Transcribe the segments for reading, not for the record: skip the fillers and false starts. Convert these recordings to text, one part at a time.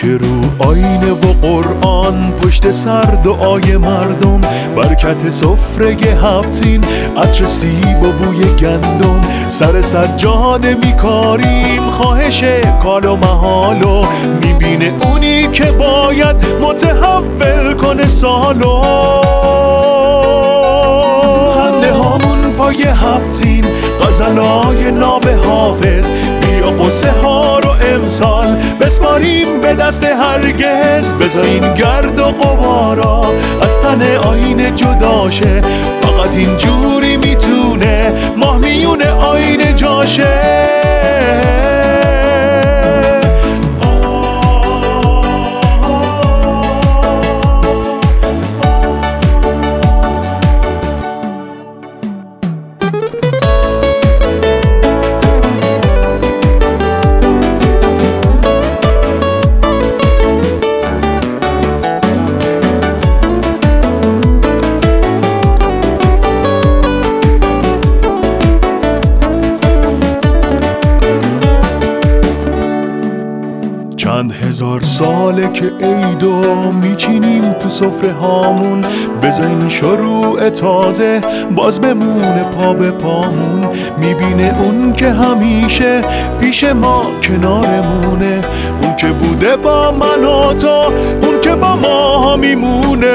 پیش رو آینه و قرآن، پشت سر دعای مردم، برکت سفره 7 سین، عطر سیب و بوی گندم. سر سجاده میکاریم خواهش کال و محالو، میبینه اونی که باید متحول کنه سالو. خنده هامون پای 7 سین، غزلای ناب حافظ، بیا قصه ها رو امسال بسپاریم به دست هرگز. بذارین گرد و غبارا از تن آینه جداشه، فقط اینجوری میتونه ماه میون آینه جاشه. چند هزار ساله که عیدو میچینیم تو سفره هامون، بذارین شروع تازه باز بمونه پا به پامون. میبینه اون که همیشه پیش ما کنارمونه، اون که بوده با من و تو، اون که با ما میمونه.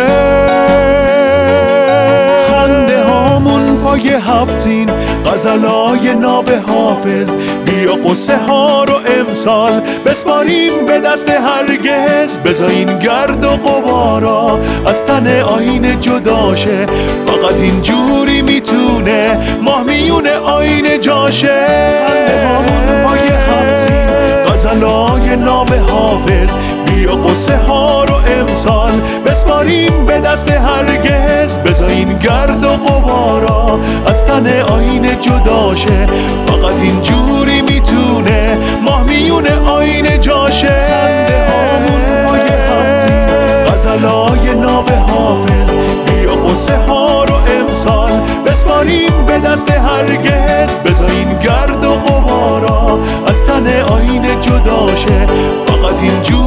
خنده هامون پای 7 سین، غزلای ناب حافظ، بیا قصه ها رو امسال بسپاریم به دست هرگز. بذارین گرد و غبارا از تن آینه جداشه، فقط اینجوری میتونه ماه میون آینه جاشه. خنده هامون پای 7 سین، غزلای ناب حافظ، بیا قصه ها رو امسال بسپاریم به دست هرگز. بذارین گرد و غبارا از تن آینه جداشه، فقط اینجوری میتونه ماه میون آینه جاشه. خنده هامون پای 7 سین، غزلای ناب حافظ، بیا قصه ها رو امسال بسپاریم به دست هرگز. بذارین گرد و غبارا از تن آینه جداشه، فقط اینجوری